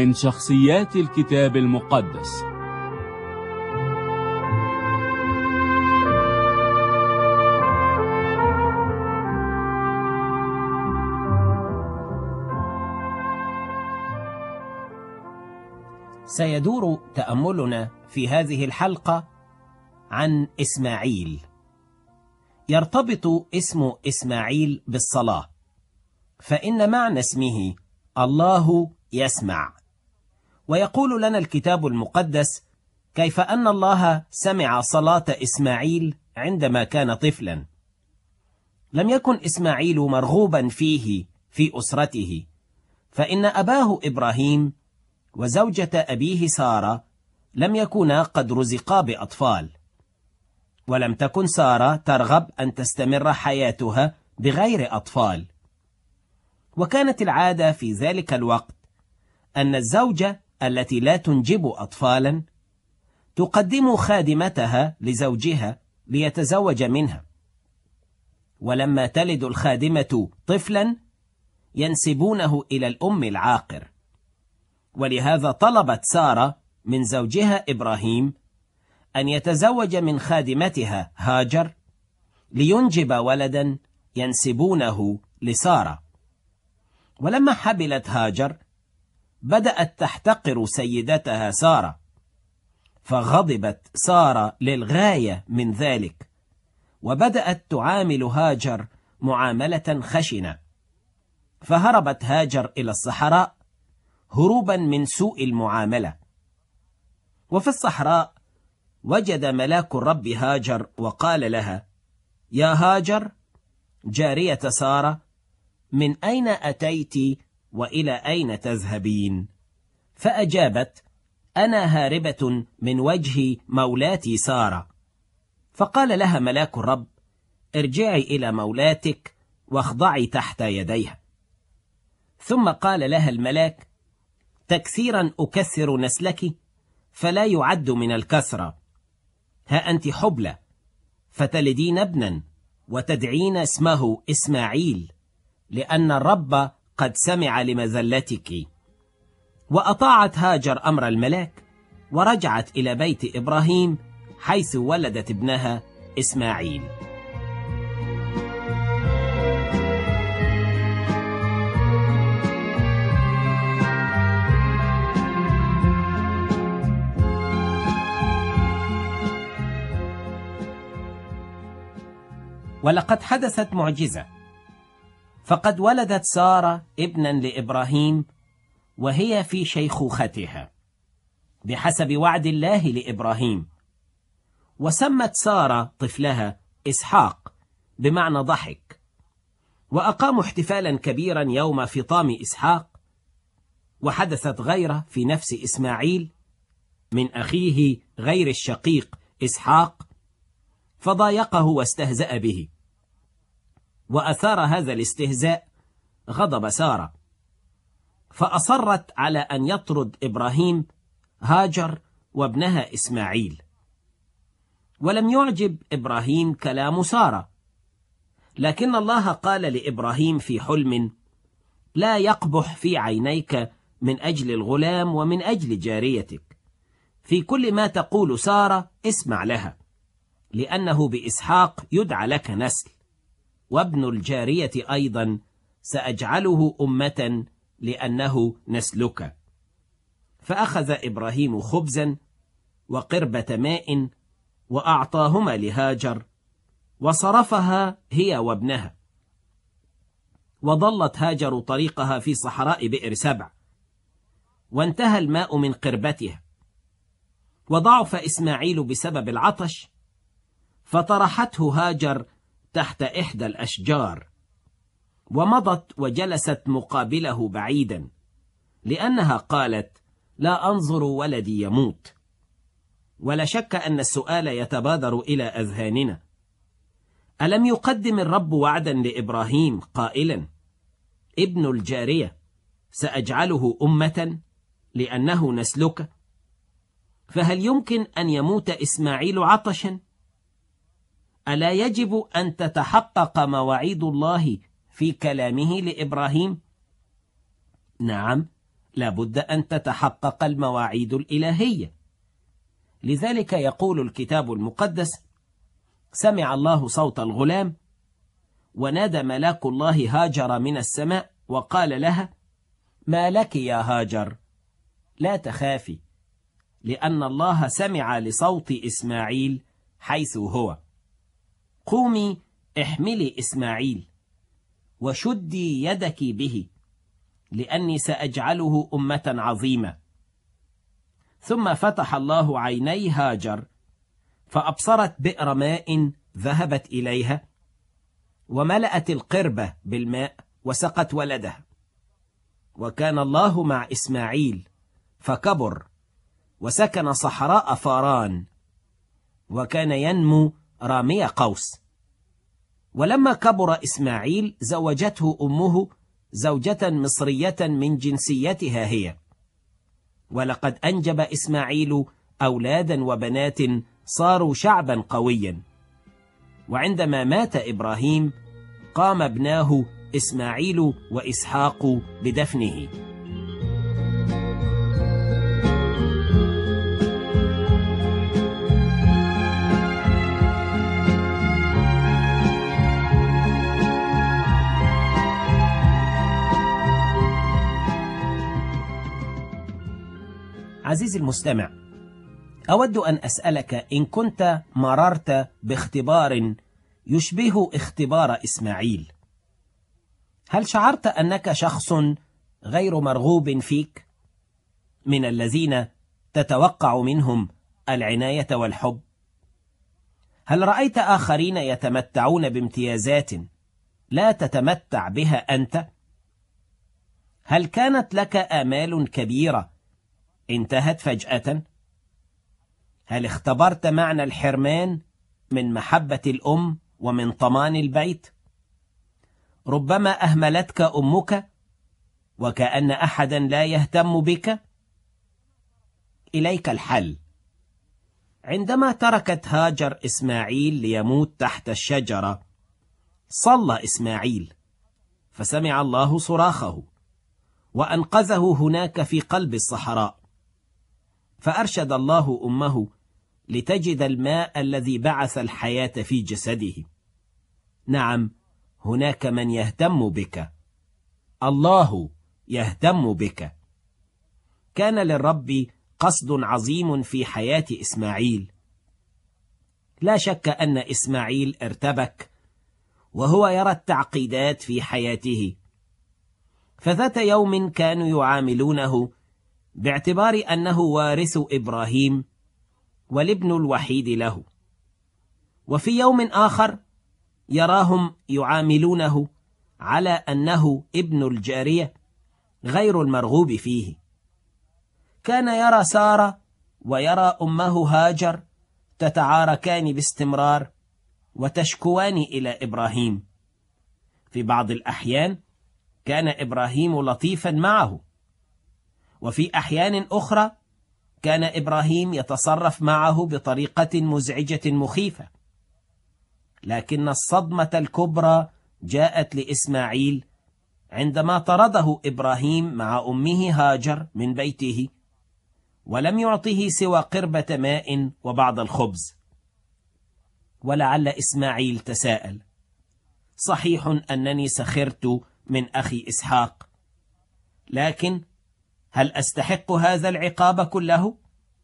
من شخصيات الكتاب المقدس. سيدور تأملنا في هذه الحلقة عن إسماعيل. يرتبط اسم إسماعيل بالصلاة، فإن معنى اسمه الله يسمع. ويقول لنا الكتاب المقدس كيف أن الله سمع صلاة إسماعيل عندما كان طفلا. لم يكن إسماعيل مرغوبا فيه في أسرته، فإن أباه إبراهيم وزوجة أبيه سارة لم يكونا قد رزقا بأطفال، ولم تكن سارة ترغب أن تستمر حياتها بغير أطفال. وكانت العادة في ذلك الوقت أن الزوجة التي لا تنجب أطفالا تقدم خادمتها لزوجها ليتزوج منها، ولما تلد الخادمة طفلا ينسبونه إلى الأم العاقر. ولهذا طلبت سارة من زوجها إبراهيم أن يتزوج من خادمتها هاجر لينجب ولدا ينسبونه لسارة. ولما حبلت هاجر بدأت تحتقر سيدتها سارة، فغضبت سارة للغاية من ذلك، وبدأت تعامل هاجر معاملة خشنة. فهربت هاجر إلى الصحراء هروبا من سوء المعاملة. وفي الصحراء وجد ملاك الرب هاجر وقال لها: يا هاجر جارية سارة، من أين أتيت وإلى أين تذهبين؟ فأجابت: أنا هاربة من وجه مولاتي سارة. فقال لها ملاك الرب: ارجعي إلى مولاتك واخضعي تحت يديها. ثم قال لها الملاك: تكثيرا أكثر نسلك فلا يعد من الكثرة. ها أنت حبلى فتلدين ابنا وتدعين اسمه إسماعيل، لأن الرب قد سمع لمذلتك. وأطاعت هاجر أمر الملاك ورجعت إلى بيت إبراهيم حيث ولدت ابنها إسماعيل. ولقد حدثت معجزة، فقد ولدت سارة ابنا لإبراهيم وهي في شيخوختها بحسب وعد الله لإبراهيم. وسمت سارة طفلها إسحاق بمعنى ضحك. وأقاموا احتفالا كبيرا يوم فطام إسحاق. وحدثت غيرة في نفس إسماعيل من أخيه غير الشقيق إسحاق، فضايقه واستهزأ به. وأثار هذا الاستهزاء غضب سارة، فأصرت على أن يطرد إبراهيم هاجر وابنها إسماعيل. ولم يعجب إبراهيم كلام سارة، لكن الله قال لإبراهيم في حلم: لا يقبح في عينيك من أجل الغلام ومن أجل جاريتك، في كل ما تقول سارة اسمع لها، لأنه بإسحاق يدعى لك نسل، وابن الجارية أيضا سأجعله أمة لأنه نسلك. فأخذ إبراهيم خبزا وقربة ماء وأعطاهما لهاجر، وصرفها هي وابنها. وضلت هاجر طريقها في صحراء بئر سبع، وانتهى الماء من قربتها. وضعف إسماعيل بسبب العطش، فطرحته هاجر تحت إحدى الأشجار، ومضت وجلست مقابله بعيدا، لأنها قالت: لا أنظر ولدي يموت. ولا شك أن السؤال يتبادر إلى أذهاننا: ألم يقدم الرب وعدا لإبراهيم قائلا: ابن الجارية سأجعله أمة لأنه نسلك؟ فهل يمكن أن يموت إسماعيل عطشا؟ ألا يجب أن تتحقق مواعيد الله في كلامه لإبراهيم؟ نعم، لابد أن تتحقق المواعيد الإلهية. لذلك يقول الكتاب المقدس: سمع الله صوت الغلام، ونادى ملاك الله هاجر من السماء وقال لها: ما لك يا هاجر؟ لا تخافي، لأن الله سمع لصوت إسماعيل حيث هو. قومي احملي إسماعيل وشدي يدك به، لأني سأجعله أمة عظيمة. ثم فتح الله عيني هاجر، فأبصرت بئر ماء ذهبت إليها، وملأت القربة بالماء وسقت ولدها. وكان الله مع إسماعيل فكبر، وسكن صحراء فاران، وكان ينمو رامي قوس. ولما كبر إسماعيل زوجته أمه زوجة مصرية من جنسيتها هي، ولقد أنجب إسماعيل أولادا وبنات صاروا شعبا قويا. وعندما مات إبراهيم قام ابناه إسماعيل وإسحاق بدفنه. عزيزي المستمع، أود أن أسألك إن كنت مررت باختبار يشبه اختبار إسماعيل، هل شعرت أنك شخص غير مرغوب فيك، من الذين تتوقع منهم العناية والحب؟ هل رأيت آخرين يتمتعون بامتيازات لا تتمتع بها أنت؟ هل كانت لك آمال كبيرة انتهت فجأة؟ هل اختبرت معنى الحرمان من محبة الأم ومن طمان البيت؟ ربما أهملتك أمك وكأن أحدا لا يهتم بك. إليك الحل. عندما تركت هاجر إسماعيل ليموت تحت الشجرة، صلى إسماعيل، فسمع الله صراخه وأنقذه هناك في قلب الصحراء. فأرشد الله أمه لتجد الماء الذي بعث الحياة في جسده. نعم، هناك من يهتم بك. الله يهتم بك. كان للرب قصد عظيم في حياة إسماعيل. لا شك أن إسماعيل ارتبك وهو يرى التعقيدات في حياته. فذات يوم كانوا يعاملونه باعتبار أنه وارث إبراهيم والابن الوحيد له، وفي يوم آخر يراهم يعاملونه على أنه ابن الجارية غير المرغوب فيه. كان يرى سارة ويرى أمه هاجر تتعاركان باستمرار وتشكوان إلى إبراهيم. في بعض الأحيان كان إبراهيم لطيفا معه، وفي أحيان أخرى كان إبراهيم يتصرف معه بطريقة مزعجة مخيفة. لكن الصدمة الكبرى جاءت لإسماعيل عندما طرده إبراهيم مع أمه هاجر من بيته، ولم يعطه سوى قربة ماء وبعض الخبز. ولعل إسماعيل تساءل: صحيح أنني سخرت من أخي إسحاق، لكن هل أستحق هذا العقاب كله؟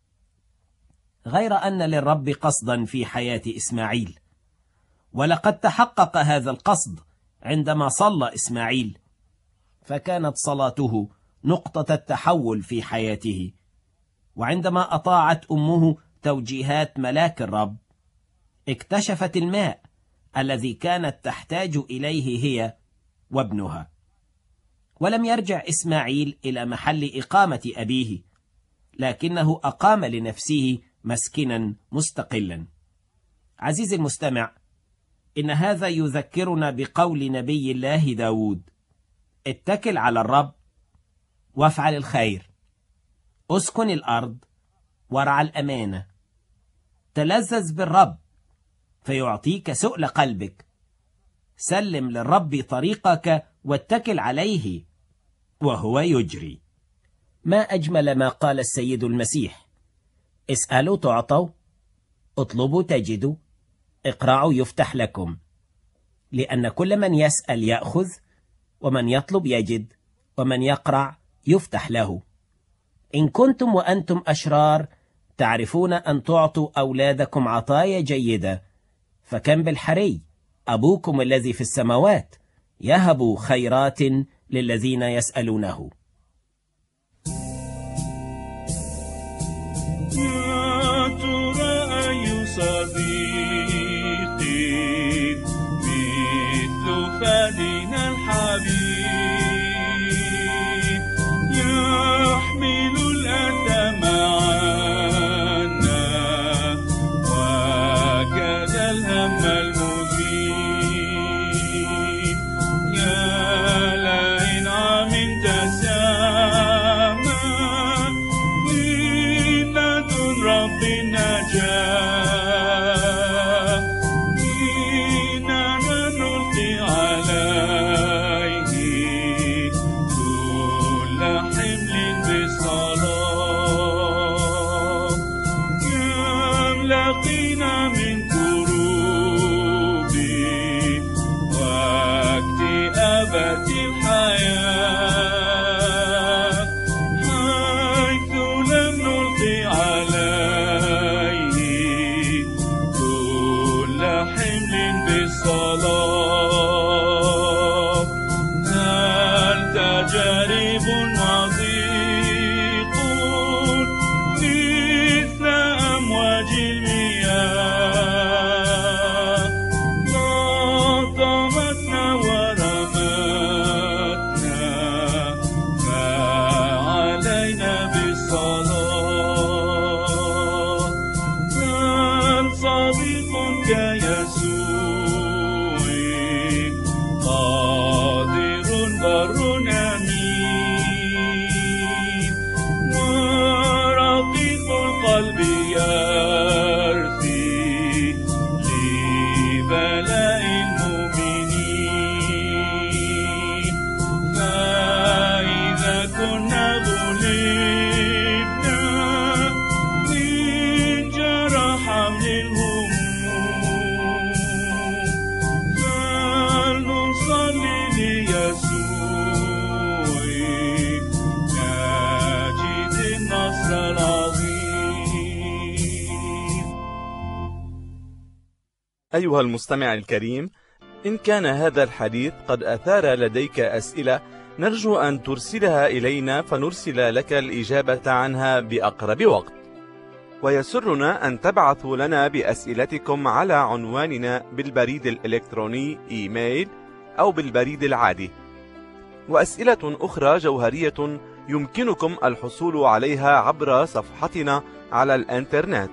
غير أن للرب قصدا في حياة إسماعيل، ولقد تحقق هذا القصد عندما صلى إسماعيل، فكانت صلاته نقطة التحول في حياته. وعندما أطاعت أمه توجيهات ملاك الرب، اكتشفت الماء الذي كانت تحتاج إليه هي وابنها. ولم يرجع إسماعيل إلى محل إقامة أبيه، لكنه أقام لنفسه مسكنا مستقلا. عزيزي المستمع، إن هذا يذكرنا بقول نبي الله داود: اتكل على الرب وافعل الخير، اسكن الأرض وارعى الأمانة، تلذذ بالرب فيعطيك سؤل قلبك، سلم للرب طريقك واتكل عليه وهو يجري. ما أجمل ما قال السيد المسيح: اسألوا تعطوا، اطلبوا تجدوا، اقرعوا يفتح لكم. لأن كل من يسأل يأخذ، ومن يطلب يجد، ومن يقرع يفتح له. إن كنتم وأنتم أشرار تعرفون أن تعطوا أولادكم عطايا جيدة، فكم بالحري أبوكم الذي في السماوات يهب خيرات للذين يسألونه. يا ترى أي صديقي مثل فادنا الحبيب يحمل الأثم عنا وكذا الهم المذيب. يا لإنعام تسامى رب النجاة، إننا نلقي عليه كل حمل بصلاة. كم لقينا من كروب واكتئابات الحياة، حيث لم نلقي عليه كل حمل بالصلاة. هل تجارب وضيق مثل أمواج المياه لاطمتنا ورمتنا، فعلينا بالصلاة. هل صديق كيسوع قادر بر أمين، ورقيق القلب يرثي لبلاء المؤمنين. فإذا كنا غلبنا من جرح حمل الهموم، فلنصلي ليسوع نجد النصر العظيم. أيها المستمع الكريم، إن كان هذا الحديث قد أثار لديك أسئلة، نرجو أن ترسلها إلينا فنرسل لك الإجابة عنها بأقرب وقت. ويسرنا أن تبعثوا لنا بأسئلتكم على عنواننا بالبريد الإلكتروني إيميل أو بالبريد العادي. وأسئلة أخرى جوهرية يمكنكم الحصول عليها عبر صفحتنا على الإنترنت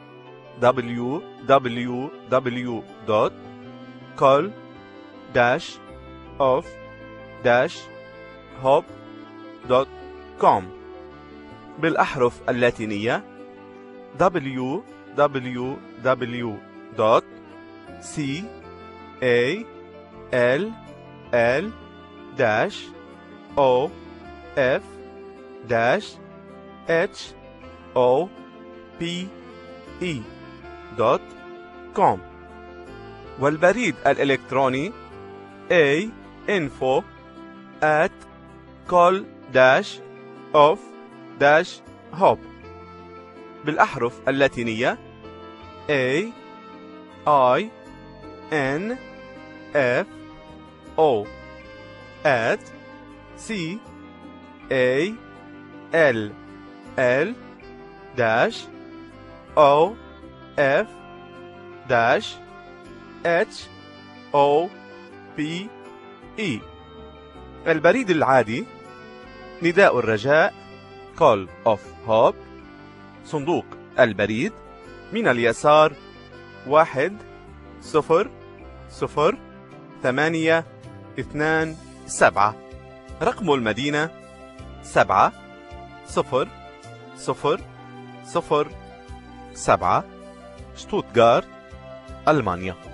www.call-off-hop.com بالأحرف اللاتينية call-off-hop.com والبريد الإلكتروني info@call-off-hop بالأحرف اللاتينية CALL-OFF-HOP. البريد العادي نداء الرجاء Call of Hope، صندوق البريد من اليسار 10027، رقم المدينة 70007، شتوتغارت، ألمانيا.